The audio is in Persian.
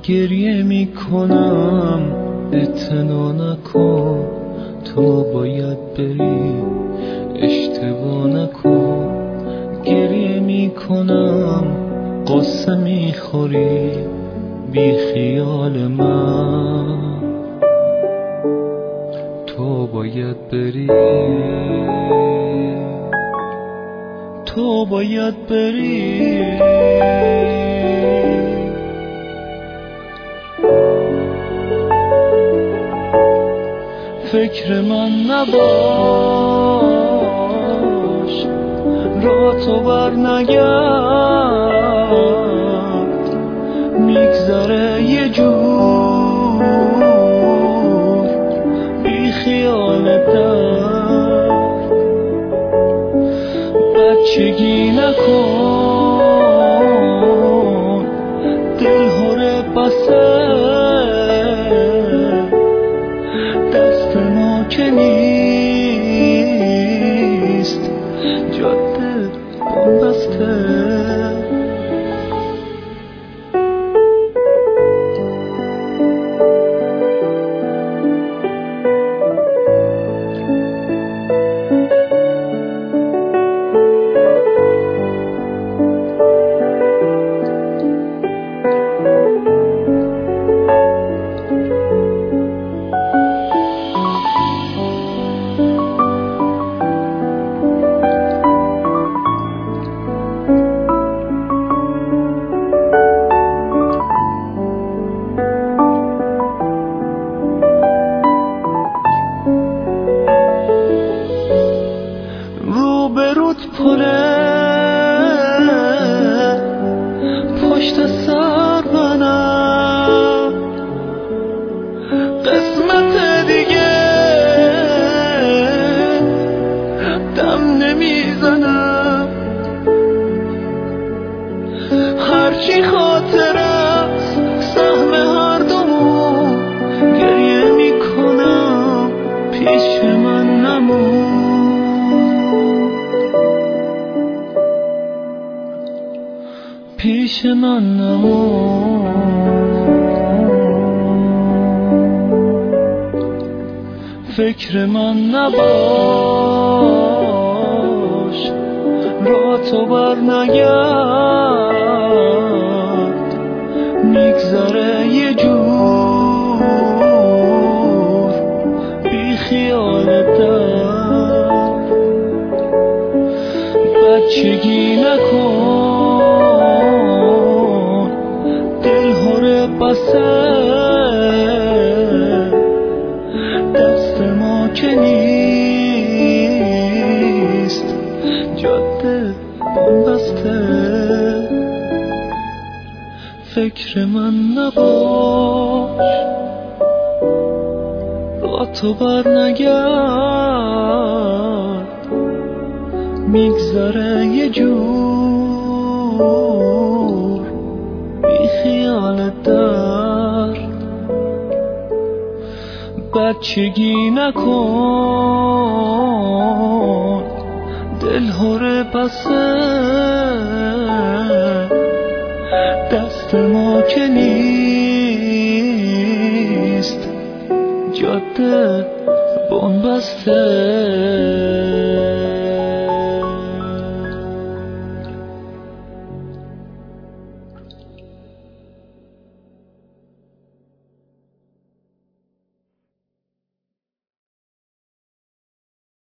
گریه میکنم اعتنا نکن، تو باید بری اشتباه نکن. گریه میکنم قصه میخوری بی خیال من، تو باید بری، تو باید بری. فکر من نباش، را تو بر نگرد، میگذره یه جور بی خیالت. بچگی نکن، دل هره بسه، دست ما که نیست جاده بسته. روبروت پره، پشت سر منم، قسمت دیگه دم نمیزنم. هرچی خاطر است سهم هر دومون، گریه میکنم پیش من نمون. پیش من نمون. فکر من نباش، را تو بر نگرد، میگذره یه جور بی خیالت. بچگی نکن، دل هره بسه، دست ما که نیست جاده بسته. فکر من نباش، را تو بر نگرد، میگذره یه جور بی خیالت در. بچگی نکن، دل هره بسه، دست ما که نیست جاده بسته.